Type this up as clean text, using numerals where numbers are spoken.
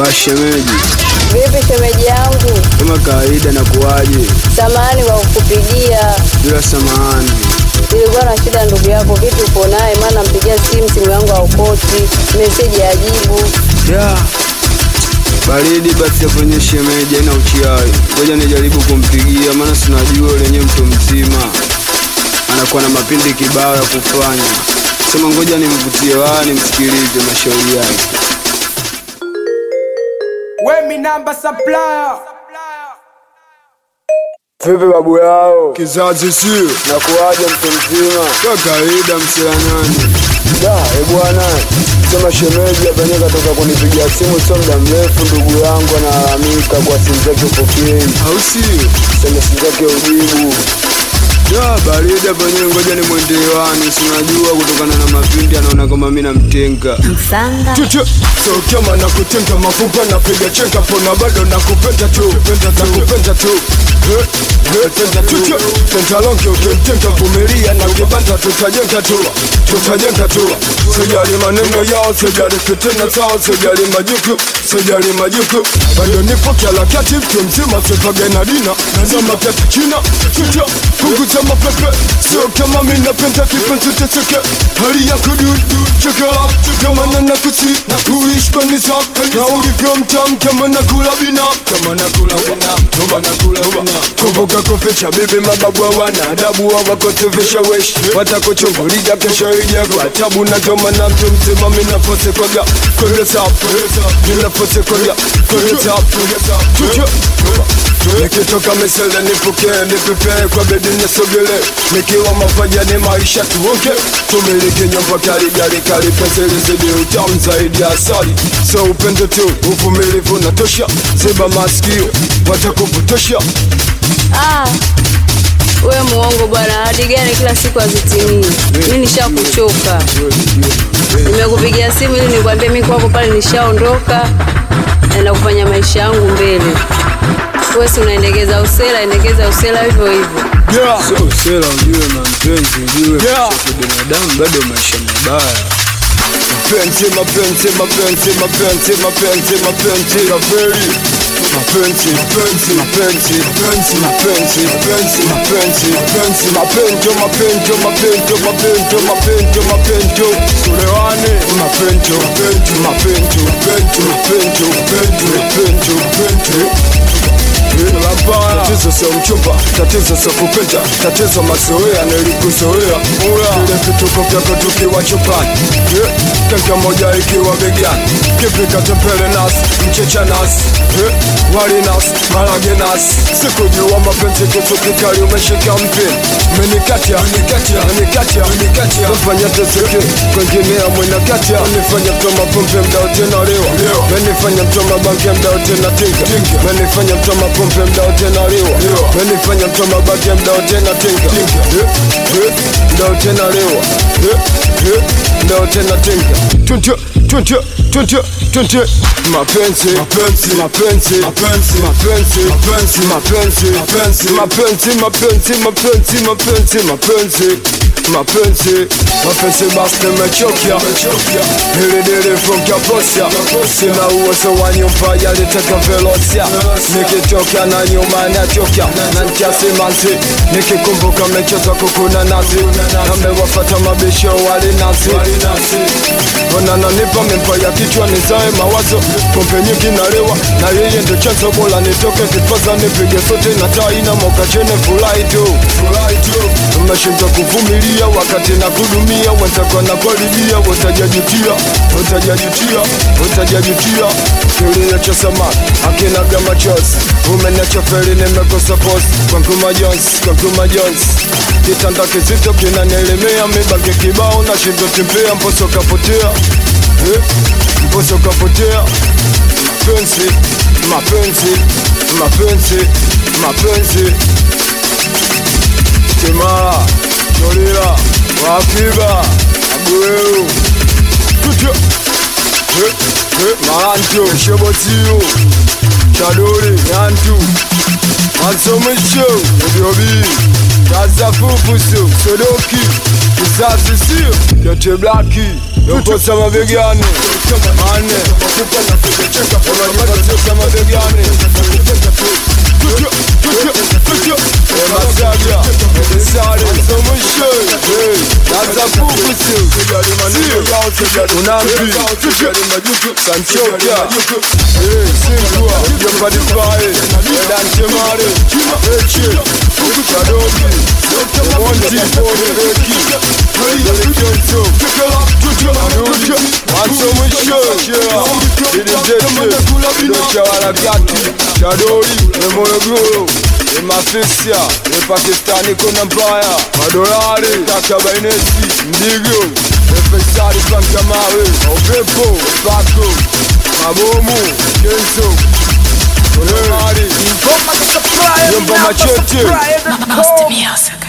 shemeji. Vipi shemeji yangu? Kama kawaida na kuaje? Samahani kwa kukupigia. Bila samahani. Nilikuwa na shida ndugu yako, vipi uko naye? Maana nampigia simu yangu haukoti, message hajibu. Baridi basi kwenye shemeji na uchiai. Ngoja nijaribu kumpigia maana sinajua lenye mtu mzima anakuwa na mapindi kibao ya kufanya. Sema ngoja nimvutie nimsikilize mashauri yake. Wemi number supplier. Vipi babu yao? Kizazi sio na kuaje mtu mzima? Kwa kawaida msilanani. Bwana, sema shemeji hapa nyenga toka kunipigia simu sio muda mrefu, ndugu yangu analalamika kwa simu zake pokei. Au sio? Sema simu zake ujibu. Baridi hapa nyenga, ngoja nimwendewani, si unajua kutokana na mapindi anaona kama mimi namtenga. Msanga. So kama nakutenga mafupa napiga chenga pona bado nakupenda tu. Nakupenda tu. Tenta longe ukimtenga vumilia na kibanda tutajenga tu. Tutajenga tu. Sijali maneno yao, sijali fitina zao, sijali majuku. Bado nipo kila kati mtu mzima sipage na dina. Zama pepe china. Punguza mapepe. Sio kama mimi napenda kipenzi teseke. Hali yako check up. Kama nakusi na kuishi kwa nisa. Na ulivyo mtamu kama nakula bina. Kumbuka kuficha bibi mababu wana adabu wako tuvisha wesh. Watakuchungulia kesho ija kwa tabu na toma na mtu mzima mimi nafose kwaga. Kwenye safu. Mimi nafose kwaga. Kwenye safu. Nikitoka mesele nipokee nipepee kwa bedi nisogele. Nikiwa mapaja ni maisha tuoke. Tumiliki nyumba kali peseli zidi utamu zaidi ya asali. So upendo tu uvumilivu natosha. Ziba masikio watakupotosha. Wewe muongo bwana, hadi gani kila siku hazitimii. Mimi nishakuchoka. Nimekupigia simu ili nikwambie mimi kwako pale nishaondoka na kufanya maisha yangu mbele. Wewe si unaendekeza usela hivyo hivyo. So usela ujue mapenzi ujue kwa binadamu bado maisha mabaya. Mapenzi rafeli. Mapenzi Sulewane. Tatizo sio mchumba, tatizo sio kupenda, tatizo mazoea nilikuzoea. Kile vituko vyako tukiwa chumbani, kaka moja ikiwa begani. Kipi katepele nasi, mchecha nasi, wali nasi, marage nasi. Sikujua mapenzi kutukikali umeshika mpini. Menikatia, Mfanya teseke, kwenginea mwena katia. Menifanya mtoma pompe mdao tena lewa. Menifanya mtoma banke mdao tena tinka. Menifanya mtoma pompe mdao tena lewa. Menifanya mtoma banke mdao tena tinka. Mdao tena lewa. Mdao tena tinka. Mapenzi basi nimechokia. Nilidili from Kaposia. Sina uwezo wa nyumba yalitaka velosia. Nikitoka na nyuma nachokia. Na nkiasi manzi. Nikikumbuka mecheza kukuna nazi. Amewafata mabisho wali nazi. Onana nipa mimpa ya kichwa nizae mawazo. Pompe nyingi nalewa. Na yeye ndo chanzo bola nitoke kipaza nipige sote na tai na moka chene furahi tu. Umeshinda kuvumilia wakati na kudumia. Wenzako na kuharibia. Utajajutia. Kilio cha samaki akinaga machozi. Umeniacha feli nimekosa post. Kwa Nkrumah Jones. Kitanda kizito kinanielemea. Mibage kibao na shindo timpea. Mposo kapotea. Mapenzi Kimara, Jolira, Wakiba, Abueu Maranto, Shebotiyo, Chadori, Nyantu Mansomisho, Odiobi, Kazafufuso, Sodoki, Kizazi Sio, Yote Blaki Yokosa mabegani Mane Yokosa mabegani Masaga Sare Somushe Naza kukusu Unampi Sanchoka Singwa Yombadifae Danchemare Eche Shadobi Monti Pone Eki Yolikionso Anuji Ansomushe Didijete Dochawarakati Shadori Nemoyogoro Mafisia, Pakistani kona mbaya Madolari, Takabainesi, Ndigo Efesari Pankamawe, Opepo, Pako Mabomu, Kenzo Olomari Yomba Machete Master Music.